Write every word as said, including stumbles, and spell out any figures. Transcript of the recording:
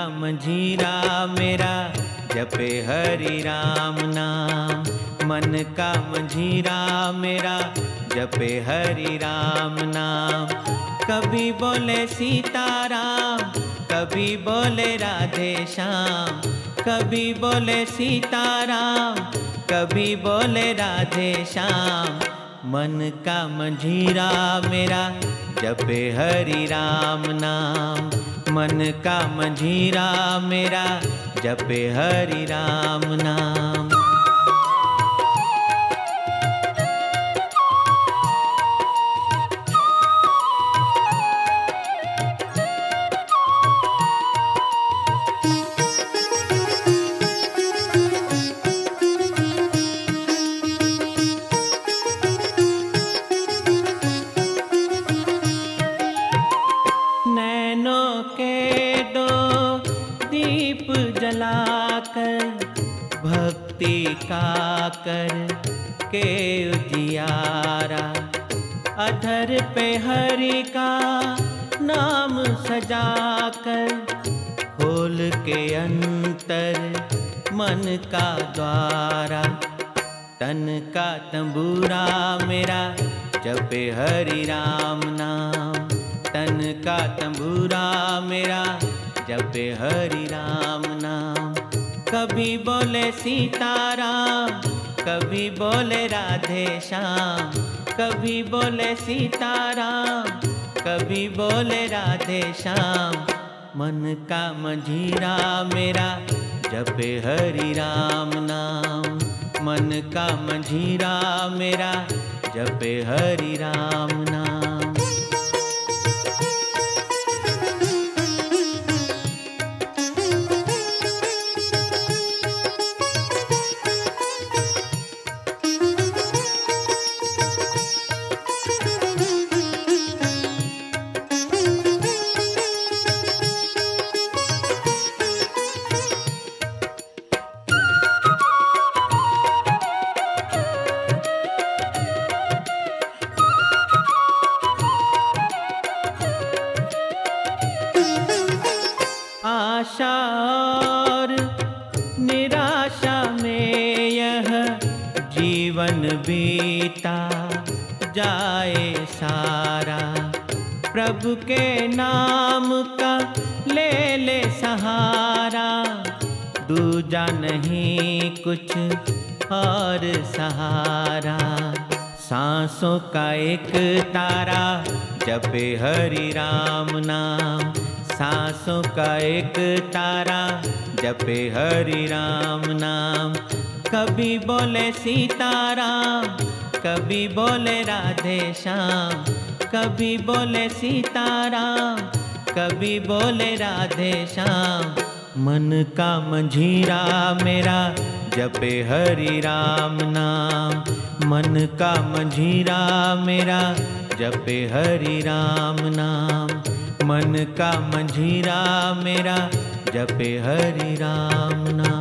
मंझीरा मेरा जपे हरि राम नाम। मन का मंझीरा मेरा जपे हरि राम नाम। कभी बोले सीताराम, कभी बोले राधे श्याम। कभी बोले सीताराम, कभी बोले राधे श्याम। मन का मंझीरा मेरा जपे हरि राम नाम। मन का मंझीरा मेरा जपे हरि राम नाम। नैनों के दो दीप जलाकर भक्ति का कर के उजियारा। अधर पे हरि का नाम सजाकर खोल के अंतर मन का द्वारा। तन का तंबूरा मेरा जपे हरि राम नाम। तन का तंबूरा मेरा जपे हरि राम नाम। कभी बोले सीताराम, कभी बोले राधे श्याम। कभी बोले सीताराम, कभी बोले राधे श्याम। मन का मंझीरा मेरा जपे हरि राम नाम। मन का मंझीरा मेरा जपे हरि राम नाम। आशा और निराशा में यह जीवन बीता जाए सारा। प्रभु के नाम का ले ले सहारा। दूजा नहीं कुछ और सहारा। सांसों का एक तारा जपे हरि राम नाम। सांसों का एक तारा जपे हरि राम नाम। कभी बोले सीताराम, कभी बोले राधे श्याम। कभी बोले सीताराम, कभी बोले राधे श्याम। मन का मंझीरा मेरा जपे हरि राम नाम। मन का मंझीरा मेरा जपे हरि राम नाम। मन का मंझीरा मेरा जपे हरि राम नाम।